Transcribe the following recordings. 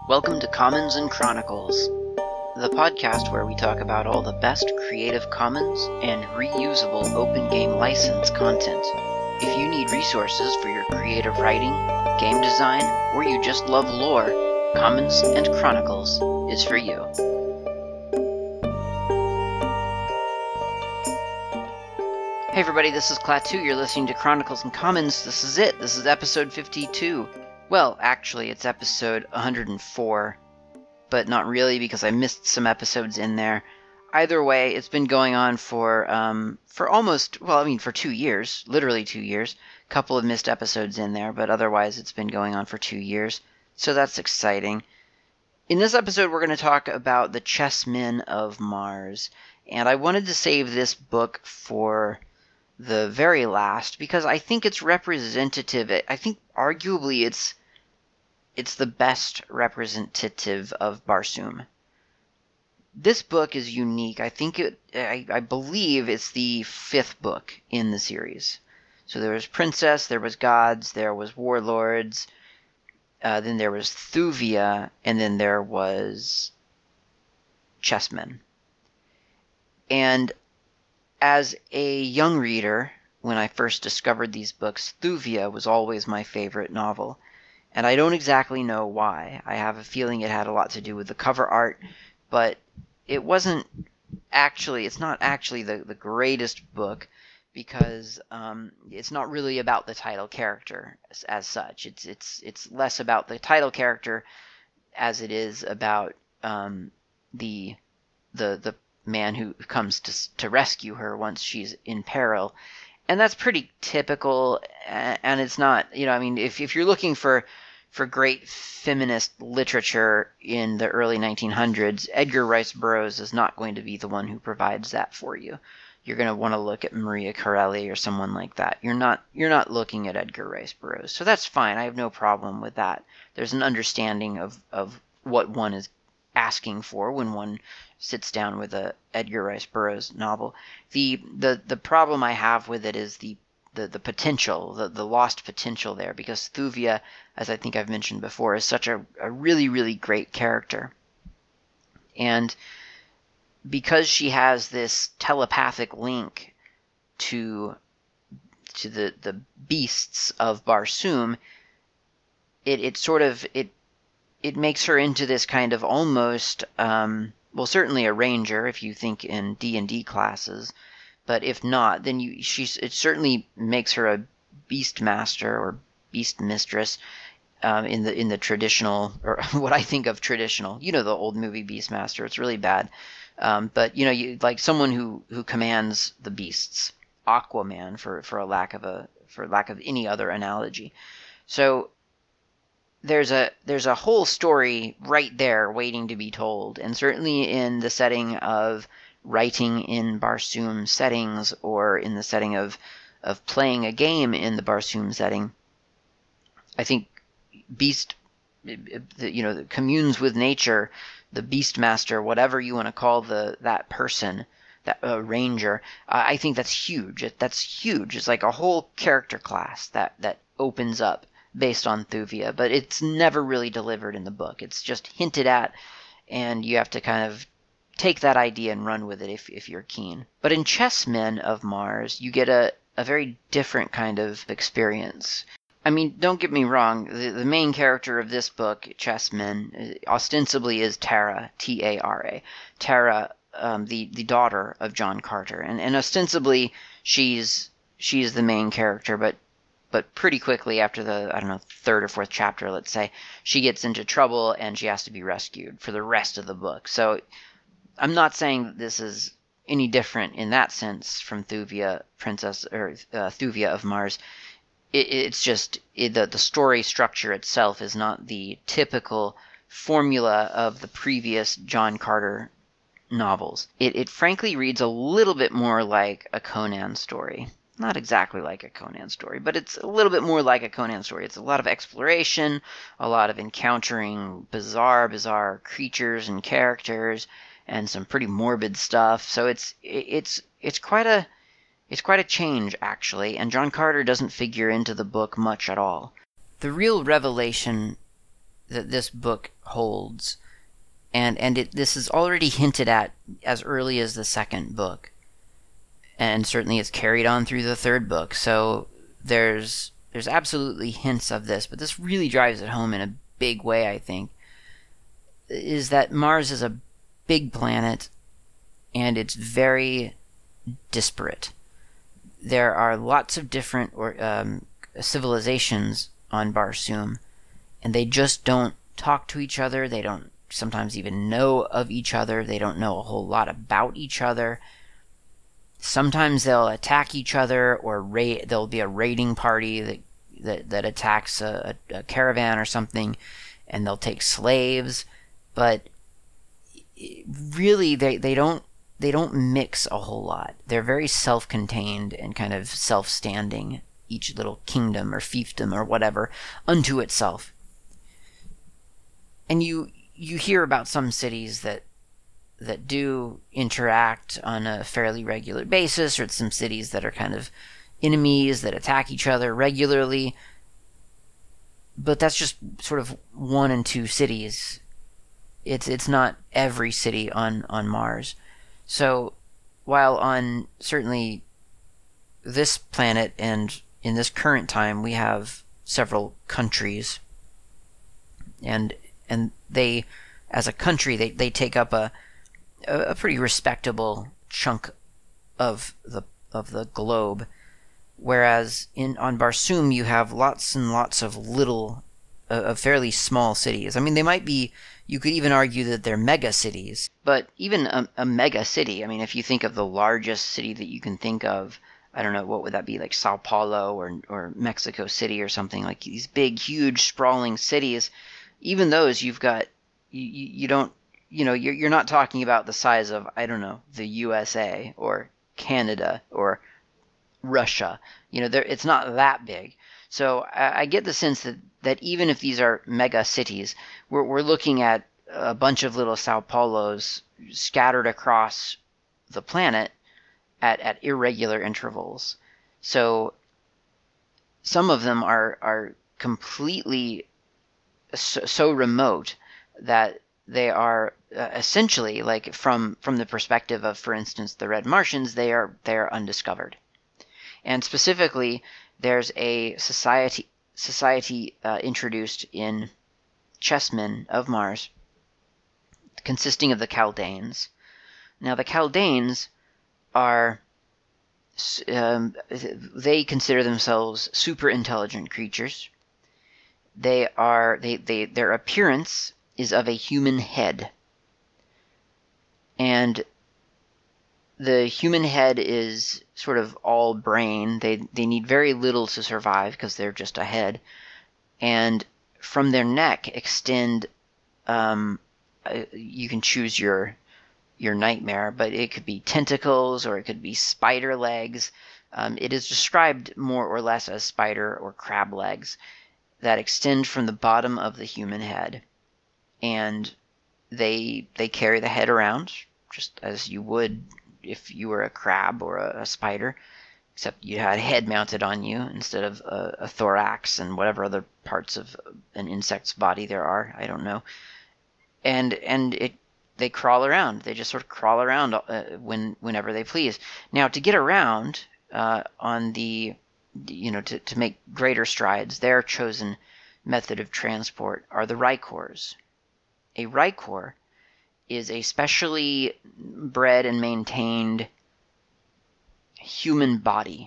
Welcome to Commons and Chronicles, the podcast where we talk about all the best Creative Commons and reusable open game license content. If you need resources for your creative writing, game design, or you just love lore, Commons and Chronicles is for you. Hey everybody, this is Klaatu. You're listening to Chronicles and Commons. This is it. This is episode 52. Well, actually, it's episode 104, but not really because I missed some episodes in there. Either way, it's been going on for 2 years, literally 2 years. A couple of missed episodes in there, but otherwise it's been going on for 2 years. So that's exciting. In this episode, we're going to talk about the Chessmen of Mars, and I wanted to save this book for the very last because I think it's representative. I think arguably it's the best representative of Barsoom. This book is unique. I believe it's the 5th book in the series. So there was Princess, there was Gods, there was Warlords, then there was Thuvia, and then there was Chessmen. And as a young reader, when I first discovered these books, Thuvia was always my favorite novel. And I don't exactly know why. I have a feeling it had a lot to do with the cover art, but it's not actually the greatest book because it's not really about the title character as such. It's less about the title character as it is about the man who comes to rescue her once she's in peril. And that's pretty typical, and it's not, if you're looking for great feminist literature in the early 1900s, Edgar Rice Burroughs is not going to be the one who provides that for you. You're going to want to look at Maria Corelli or someone like that. You're not looking at Edgar Rice Burroughs. So that's fine. I have no problem with that. There's an understanding of what one is asking for when one sits down with a Edgar Rice Burroughs novel. The problem I have with it is the potential, the lost potential there, because Thuvia, as I think I've mentioned before, is such a really, really great character. And because she has this telepathic link to the beasts of Barsoom, it makes her into this kind of almost, certainly a ranger if you think in D&D classes, but if not, then it certainly makes her a beast master or beast mistress in the traditional, or what I think of traditional. The old movie Beastmaster. It's really bad, but you like someone who commands the beasts, Aquaman for lack of any other analogy. So there's a whole story right there waiting to be told, and certainly in the setting of writing in Barsoom settings, or in the setting of playing a game in the Barsoom setting, I think Beast, communes with nature, the Beastmaster, whatever you want to call that person, that ranger. I think that's huge. That's huge. It's like a whole character class that opens up based on Thuvia, but it's never really delivered in the book. It's just hinted at, and you have to kind of take that idea and run with it if you're keen. But in Chessmen of Mars, you get a very different kind of experience. I mean, don't get me wrong, the main character of this book, Chessmen, ostensibly is Tara, Tara. Tara, the daughter of John Carter. And ostensibly, she's the main character, but pretty quickly after the, 3rd or 4th chapter, let's say, she gets into trouble and she has to be rescued for the rest of the book. So I'm not saying that this is any different in that sense from Thuvia, Thuvia of Mars. It's just the story structure itself is not the typical formula of the previous John Carter novels. It frankly reads a little bit more like a Conan story. Not exactly like a Conan story, but it's a little bit more like a Conan story. It's a lot of exploration, a lot of encountering bizarre creatures and characters, and some pretty morbid stuff. So it's quite a change, actually, and John Carter doesn't figure into the book much at all. The real revelation that this book holds, and this is already hinted at as early as the second book, and certainly it's carried on through the third book. So there's absolutely hints of this, but this really drives it home in a big way, I think, is that Mars is a big planet, and it's very disparate. There are lots of different civilizations on Barsoom, and they just don't talk to each other. They don't sometimes even know of each other. They don't know a whole lot about each other. Sometimes they'll attack each other, or there'll be a raiding party that attacks a caravan or something, and they'll take slaves. But really, they don't mix a whole lot. They're very self-contained and kind of self-standing, each little kingdom or fiefdom or whatever, unto itself. And you hear about some cities that do interact on a fairly regular basis, or some cities that are kind of enemies that attack each other regularly. But that's just sort of 1 and 2 cities. It's not every city on Mars. So while on certainly this planet and in this current time we have several countries, and they, as a country, they take up a pretty respectable chunk of the globe, whereas on Barsoom you have lots and lots of little, fairly small cities. I mean, they might be. You could even argue that they're mega cities. But even a mega city, I mean, if you think of the largest city that you can think of, I don't know, what would that be, like Sao Paulo or Mexico City or something, like these big, huge, sprawling cities, even those you've got, you don't, you're not talking about the size of, I don't know, the USA or Canada or Russia. It's not that big. So I get the sense that even if these are mega cities, we're looking at a bunch of little Sao Paulos scattered across the planet at irregular intervals. So some of them are completely so remote that they are essentially, like from the perspective of, for instance, the Red Martians, they are undiscovered. And specifically, there's a society introduced in Chessmen of Mars, consisting of the Kaldanes. Now, the Kaldanes are, they consider themselves super intelligent creatures. Their appearance is of a human head, and the human head is sort of all brain. They need very little to survive because they're just a head. And from their neck extend, you can choose your nightmare, but it could be tentacles or it could be spider legs. It is described more or less as spider or crab legs that extend from the bottom of the human head. And they carry the head around just as you would if you were a crab or a spider, except you had a head mounted on you instead of a thorax and whatever other parts of an insect's body there are. I don't know. And they crawl around. They just sort of crawl around whenever they please. Now, to get around on the, to make greater strides, their chosen method of transport are the Rykors. A Rykor is a specially bred and maintained human body.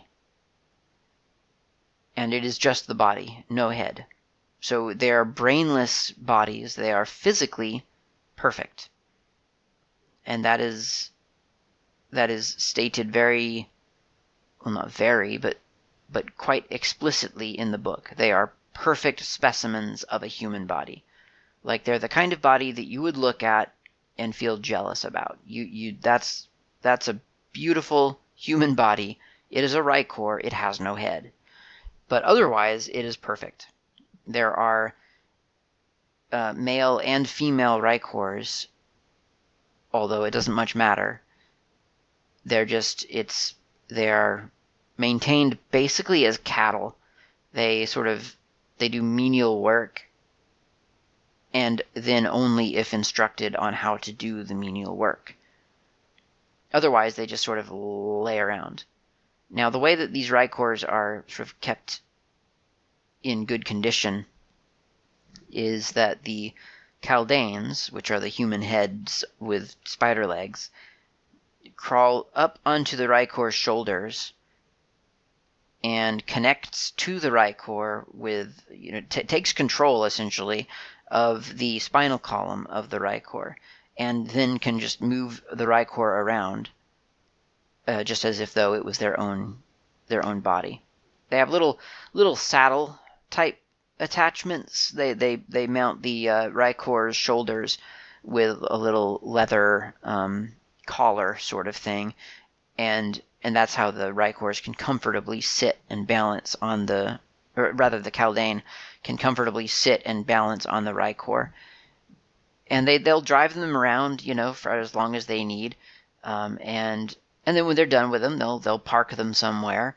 And it is just the body, no head. So they are brainless bodies. They are physically perfect. And that is stated very, well, not very, but quite explicitly in the book. They are perfect specimens of a human body. Like, they're the kind of body that you would look at and feel jealous about. That's a beautiful human body. It is a Rykor. It has no head. But otherwise, it is perfect. There are male and female Rykors, although it doesn't much matter. They are maintained basically as cattle. They do menial work. and then only if instructed on how to do the menial work. Otherwise, they just sort of lay around. Now, the way that these Rykors are sort of kept in good condition is that the Kaldanes, which are the human heads with spider legs, crawl up onto the Rykor's shoulders and connects to the Rykor with, takes control, essentially, of the spinal column of the Rykor, and then can just move the Rykor around, just as if though it was their own body. They have little saddle type attachments. They mount the Rykor's shoulders with a little leather collar sort of thing, and that's how the Rykors can comfortably sit and balance on the, or rather the Kaldane can comfortably sit and balance on the Rykor. And they'll drive them around, for as long as they need, and then when they're done with them, they'll park them somewhere,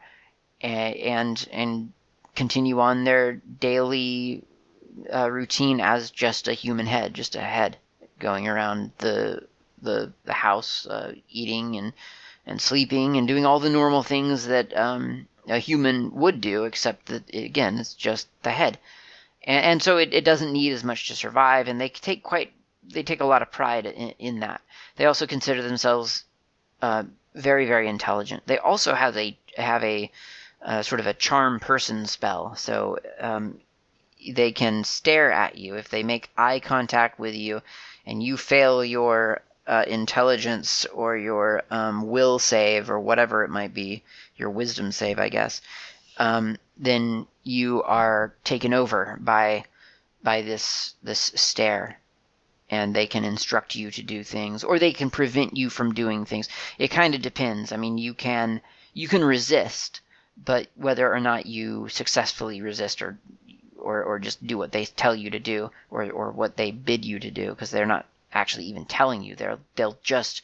and continue on their daily routine as just a human head, just a head going around the house, eating and sleeping and doing all the normal things that a human would do, except that, again, it's just the head. And so it doesn't need as much to survive, and they take a lot of pride in that. They also consider themselves very, very intelligent. They also have a sort of a charm person spell, so they can stare at you. If they make eye contact with you and you fail your intelligence or your will save or whatever it might be, your wisdom save, I guess, then you are taken over by this stare, and they can instruct you to do things, or they can prevent you from doing things. It kind of depends. I mean, you can resist, but whether or not you successfully resist or just do what they tell you to do, or what they bid you to do, because they're not actually even telling you. They'll just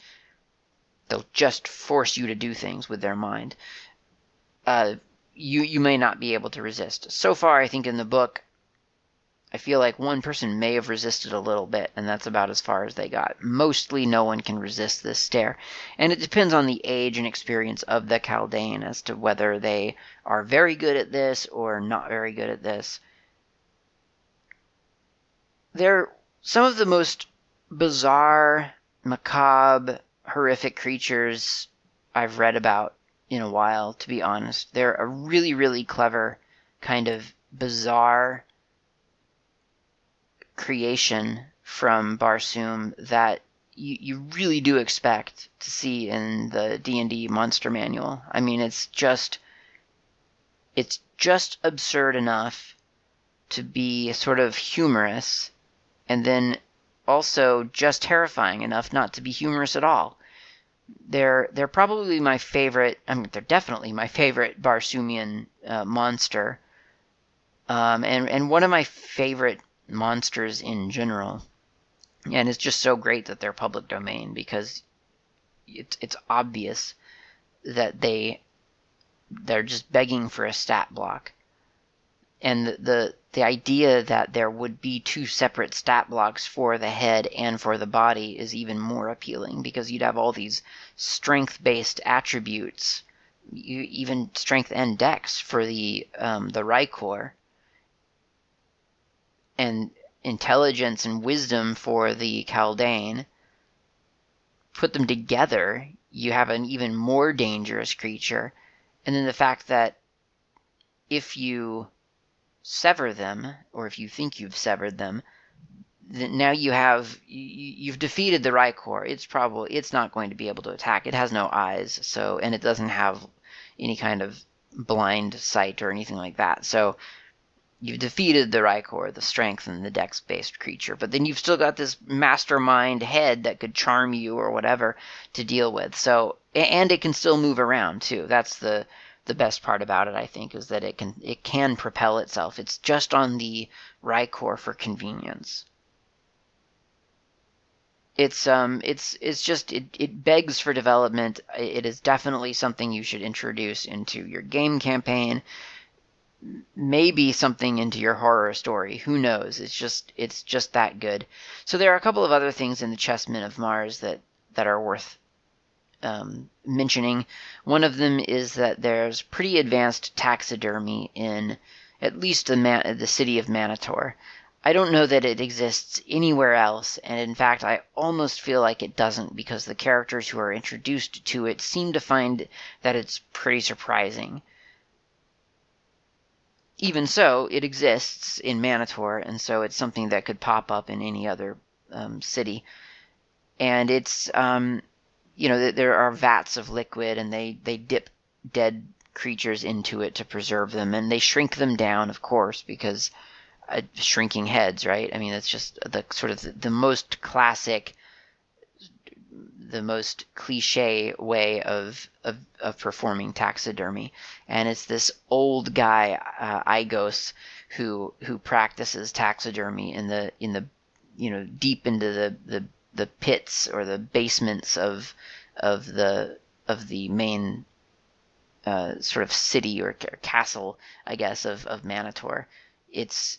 force you to do things with their mind. You may not be able to resist. So far, I think in the book, I feel like one person may have resisted a little bit, and that's about as far as they got. Mostly no one can resist this stare, and it depends on the age and experience of the Kaldane as to whether they are very good at this or not very good at this. They're some of the most bizarre, macabre, horrific creatures I've read about in a while, to be honest. They're a really, really clever, kind of bizarre creation from Barsoom that you really do expect to see in the D&D monster manual. I mean, it's just absurd enough to be sort of humorous, and then also just terrifying enough not to be humorous at all. They're probably my favorite. I mean, they're definitely my favorite Barsoomian monster, and one of my favorite monsters in general. And it's just so great that they're public domain, because it's obvious that they're just begging for a stat block. And the idea that there would be two separate stat blocks for the head and for the body is even more appealing, because you'd have all these strength-based attributes, even strength and dex for the Rykor, and intelligence and wisdom for the Kaldane. Put them together, you have an even more dangerous creature. And then the fact that if you sever them, or if you think you've severed them, then now you've defeated the Rykor. It's not going to be able to attack. It has no eyes, and it doesn't have any kind of blind sight or anything like that. So you've defeated the Rykor, the strength and the dex-based creature, but then you've still got this mastermind head that could charm you or whatever to deal with. So, and it can still move around too. That's the best part about it, I think, is that it can propel itself. It's just on the Rykor for convenience. It's just it begs for development. It is definitely something you should introduce into your game campaign. maybe something into your horror story. Who knows? It's just that good. So there are a couple of other things in the Chessmen of Mars that are worth mentioning. One of them is that there's pretty advanced taxidermy in at least the city of Manitor. I don't know that it exists anywhere else, and in fact, I almost feel like it doesn't because the characters who are introduced to it seem to find that it's pretty surprising. Even so, it exists in Manitor, and so it's something that could pop up in any other city. And it's there are vats of liquid, and they dip dead creatures into it to preserve them, and they shrink them down, of course, because shrinking heads, right? I mean, it's just the sort of the most classic, the most cliche way of performing taxidermy. And it's this old guy, Igos, who practices taxidermy in the deep into the pits or the basements of the main sort of city or castle, I guess, of Manitor. It's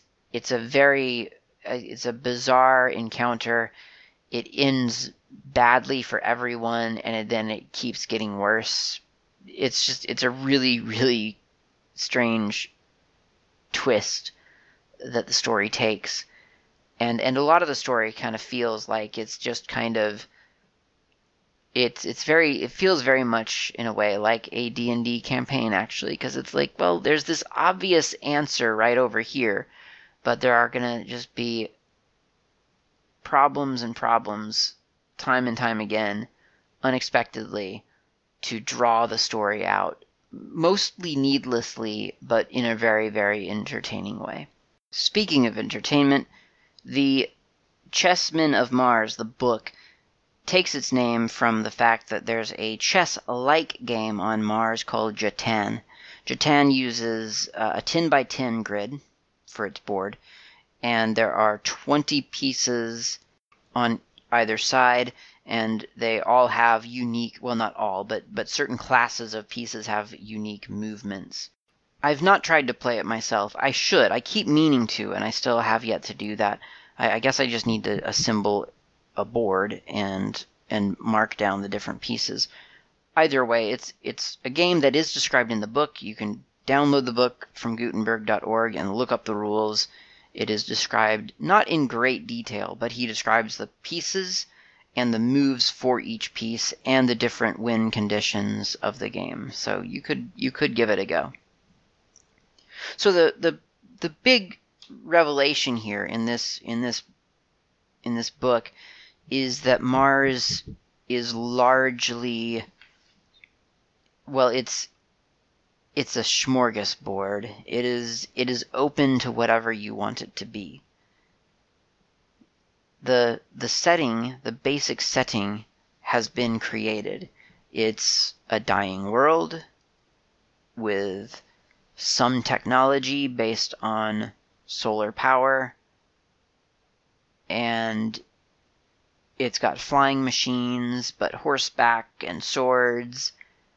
a bizarre encounter. It ends badly for everyone, and then it keeps getting worse. It's a really, really strange twist that the story takes. And a lot of the story kind of feels like it's just kind of it feels very much in a way like a D&D campaign, actually, because it's like, well, there's this obvious answer right over here, but there are going to just be problems and problems time and time again, unexpectedly, to draw the story out, mostly needlessly, but in a very, very entertaining way. Speaking of entertainment, the Chessmen of Mars, the book, takes its name from the fact that there's a chess-like game on Mars called Jatan. Jatan uses a 10 by 10 grid for its board, and there are 20 pieces on either side, and they all have unique, well, not all, but certain classes of pieces have unique movements. I've not tried to play it myself. I should. I keep meaning to, and I still have yet to do that. I guess I just need to assemble a board and mark down the different pieces. Either way, it's a game that is described in the book. You can download the book from Gutenberg.org and look up the rules. It is described not in great detail, but he describes the pieces and the moves for each piece and the different win conditions of the game. So you could give it a go. So the big revelation here in this book is that Mars is largely, well, it's a smorgasbord. It is open to whatever you want it to be. The setting, the basic setting, has been created. It's a dying world with some technology based on solar power, and it's got flying machines, but horseback and swords.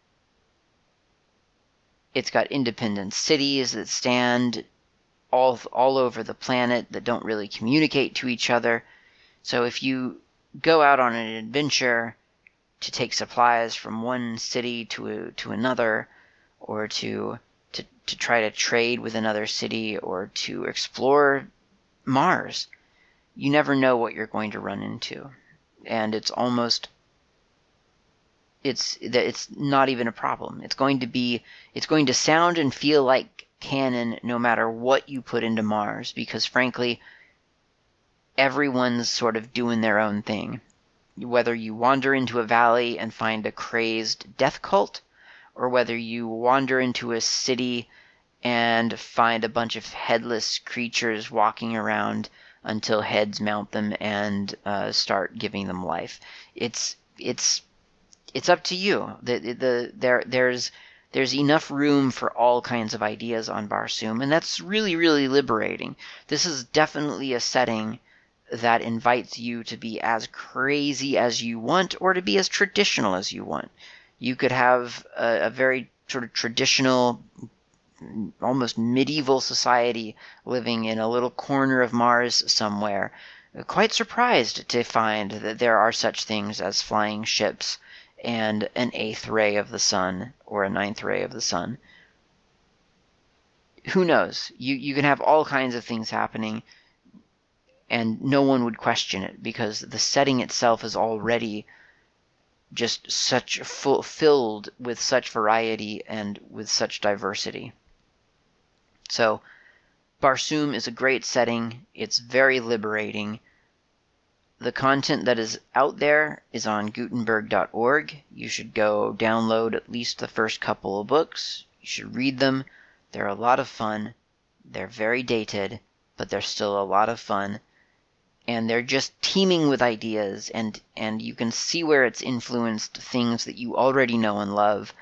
It's got independent cities that stand all over the planet that don't really communicate to each other. So if you go out on an adventure to take supplies from one city to another, or to try to trade with another city, or to explore Mars, you never know what you're going to run into. And it's not even a problem. It's going to sound and feel like canon no matter what you put into Mars, because frankly, everyone's sort of doing their own thing. Whether you wander into a valley and find a crazed death cult, or whether you wander into a city and find a bunch of headless creatures walking around until heads mount them and start giving them life. It's up to you. There's enough room for all kinds of ideas on Barsoom, and that's really, really liberating. This is definitely a setting that invites you to be as crazy as you want, or to be as traditional as you want. You could have a very sort of traditional almost medieval society living in a little corner of Mars somewhere, quite surprised to find that there are such things as flying ships and an eighth ray of the sun or a ninth ray of the sun. Who knows? You can have all kinds of things happening, and no one would question it because the setting itself is already just such filled with such variety and with such diversity. So Barsoom is a great setting. It's very liberating. The content that is out there is on Gutenberg.org. You should go download at least the first couple of books. You should read them. They're a lot of fun. They're very dated, but they're still a lot of fun. And they're just teeming with ideas, and you can see where it's influenced things that you already know and love.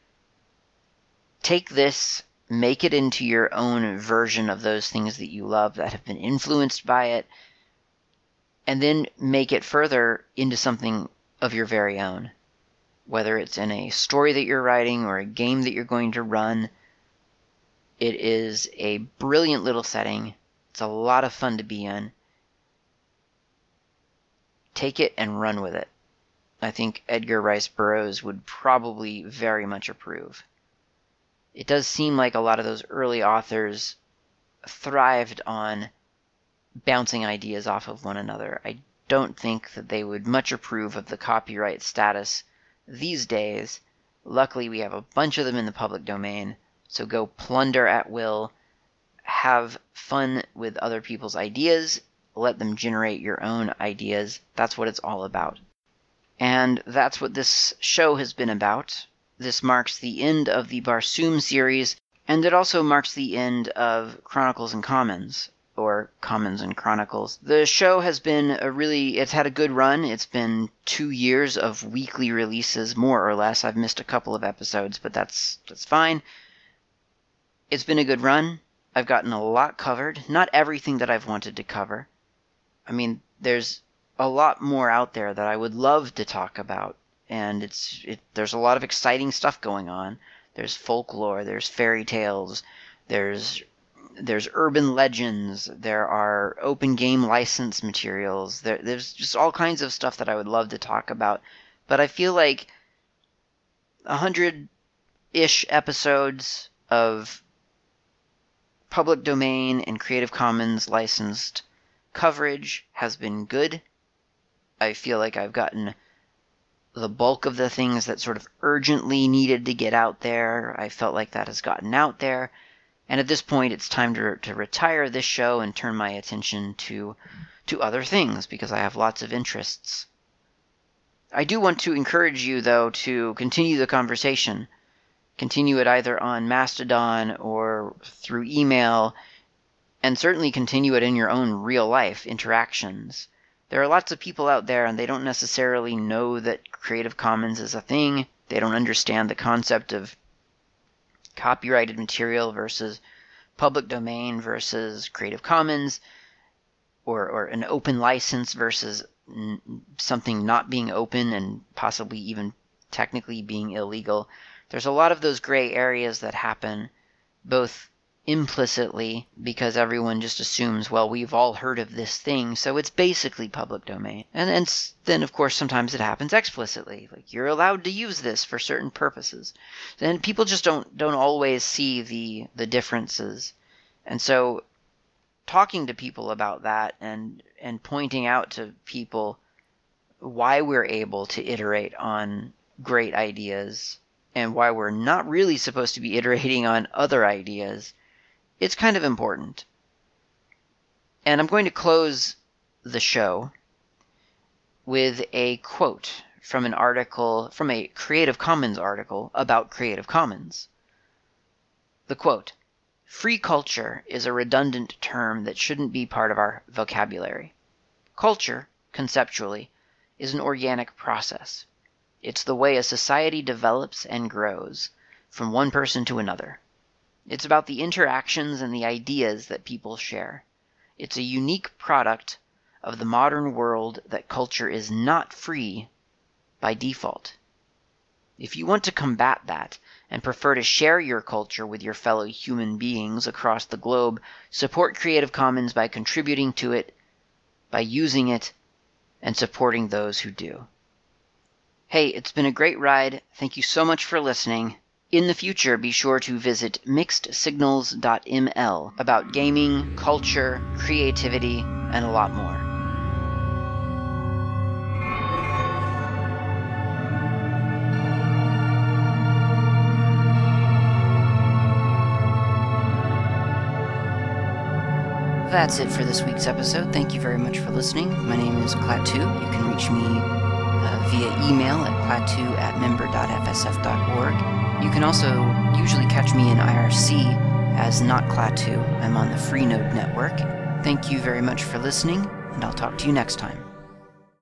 Take this, make it into your own version of those things that you love that have been influenced by it, and then make it further into something of your very own. Whether it's in a story that you're writing or a game that you're going to run, it is a brilliant little setting. It's a lot of fun to be in. Take it and run with it. I think Edgar Rice Burroughs would probably very much approve. It does seem like a lot of those early authors thrived on bouncing ideas off of one another. I don't think that they would much approve of the copyright status these days. Luckily, we have a bunch of them in the public domain, so go plunder at will, have fun with other people's ideas, let them generate your own ideas. That's what it's all about. And that's what this show has been about. This marks the end of the Barsoom series, and it also marks the end of Chronicles and Commons, or Commons and Chronicles. The show has been it's had a good run. It's been 2 years of weekly releases, more or less. I've missed a couple of episodes, but that's fine. It's been a good run. I've gotten a lot covered. Not everything that I've wanted to cover. I mean, there's a lot more out there that I would love to talk about, and there's a lot of exciting stuff going on. There's folklore, there's fairy tales, there's urban legends, there are open game license materials, there's just all kinds of stuff that I would love to talk about. But I feel like 100-ish episodes of public domain and Creative Commons licensed coverage has been good. I feel like I've gotten the bulk of the things that sort of urgently needed to get out there. I felt like that has gotten out there. And at this point, it's time to retire this show and turn my attention to other things, because I have lots of interests. I do want to encourage you, though, to continue the conversation. Continue it either on Mastodon or through email, and certainly continue it in your own real-life interactions. There are lots of people out there, and they don't necessarily know that Creative Commons is a thing. They don't understand the concept of copyrighted material versus public domain versus Creative Commons, or an open license versus something not being open and possibly even technically being illegal. There's a lot of those gray areas that happen, both implicitly, because everyone just assumes, well, we've all heard of this thing, so it's basically public domain. And then, of course, sometimes it happens explicitly. Like, you're allowed to use this for certain purposes. And people just don't always see the differences. And so talking to people about that and pointing out to people why we're able to iterate on great ideas and why we're not really supposed to be iterating on other ideas, it's kind of important. And I'm going to close the show with a quote from an article, from a Creative Commons article about Creative Commons. The quote, "Free culture is a redundant term that shouldn't be part of our vocabulary. Culture, conceptually, is an organic process. It's the way a society develops and grows, from one person to another. It's about the interactions and the ideas that people share. It's a unique product of the modern world that culture is not free by default." If you want to combat that and prefer to share your culture with your fellow human beings across the globe, support Creative Commons by contributing to it, by using it, and supporting those who do. Hey, it's been a great ride. Thank you so much for listening. In the future, be sure to visit mixedsignals.ml about gaming, culture, creativity, and a lot more. That's it for this week's episode. Thank you very much for listening. My name is Klaatu. You can reach me via email at klaatu@member.fsf.org. You can also usually catch me in IRC as Not Klaatu. I'm on the Freenode network. Thank you very much for listening, and I'll talk to you next time.